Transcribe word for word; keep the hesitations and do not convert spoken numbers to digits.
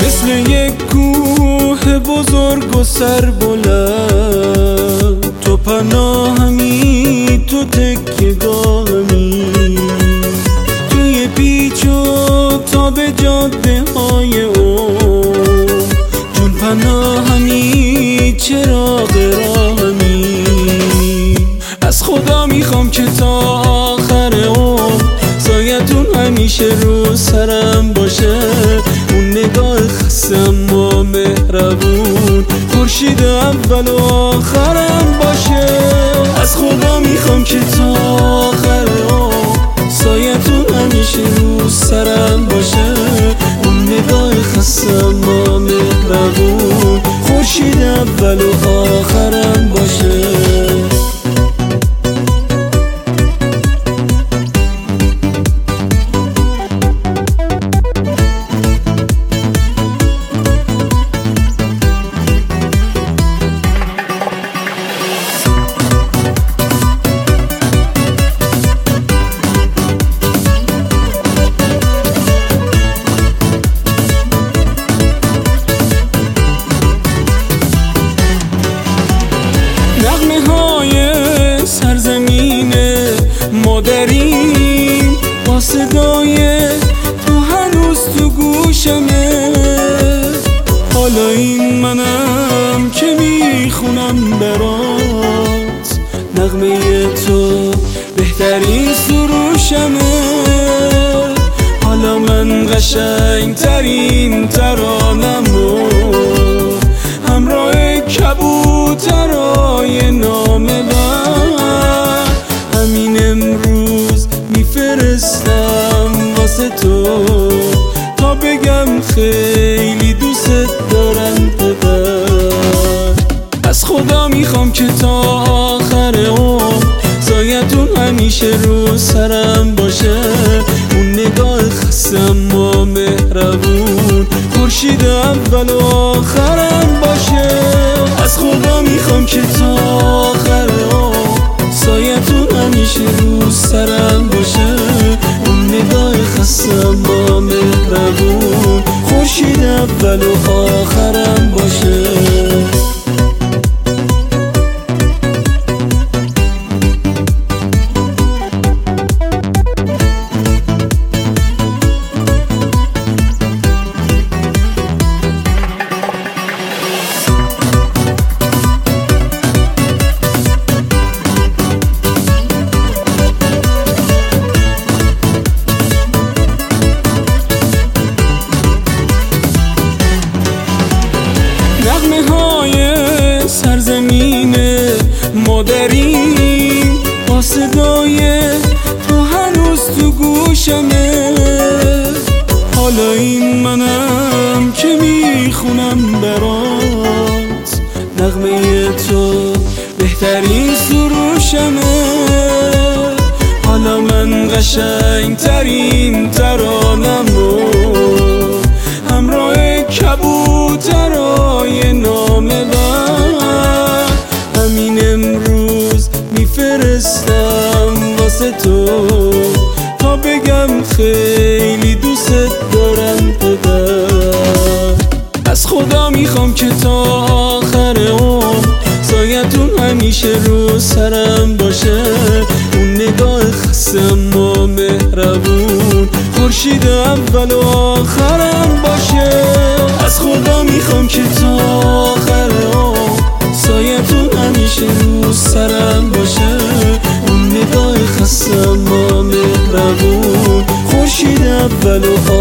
مثل یک کوه بزرگ و سر بلند، تو پناهمی، تو تکیه‌گاهمی، توی پیچ و تاب جاده های عمر، جون پناهمی، چراغ راهمی. از خدا میخوام که تا آخر عمر سایتون همیشه رو سرم باشه، اون نگاه خستم و مهربون، خورشید اول و آخرم باشه. از خدا میخوام که تا آخر عمر سایتون همیشه رو سرم باشه، اون نگاه خستم و مهربون، خورشید اول و آخرم باشه. نغمه های سرزمین مادریم، با صدای تو هنوز تو گوشمه. حالا این منم که میخونم برات، نغمه تو بهترین سروشمه. حالا من قشنگ ترین ترانمو همراه کبوترای نامه بر همین امروز میفرستم واسه تو، تا بگم خیلی دوست دارم پدر. از خدا میخوام که تا آخر عمر سایتون همیشه رو سرم باشه، اون نگاه خستم و مهربون، خورشید اول و آخرم باشه. از خدا میخوام که تا آخر عمر سایتون همیشه رو سرم باشه، اون نگاه خستم و مهربون، خورشید اول و آخرم باشه. نغمه های سرزمین مادریم، با صدای تو هنوز تو گوشمه. حالا این منم که میخونم برات، نغمه تو بهترین سروشمه. حالا من قشنگ ترین ترانمو همراه کبوترای نامه بر همین امروز میفرستم واسه تو، تا بگم خیلی دوست دارم پدر. از خدا میخوام که تا آخر عمر سایتون همیشه رو سرم باشه، اون نگاه خستم و مهربون، خورشید اول و آخرم باشه. از خدا میخوام که تا آخر عمر سایتون همیشه رو سرم باشه، اون نگاه خستم و مهربون، خورشید اول و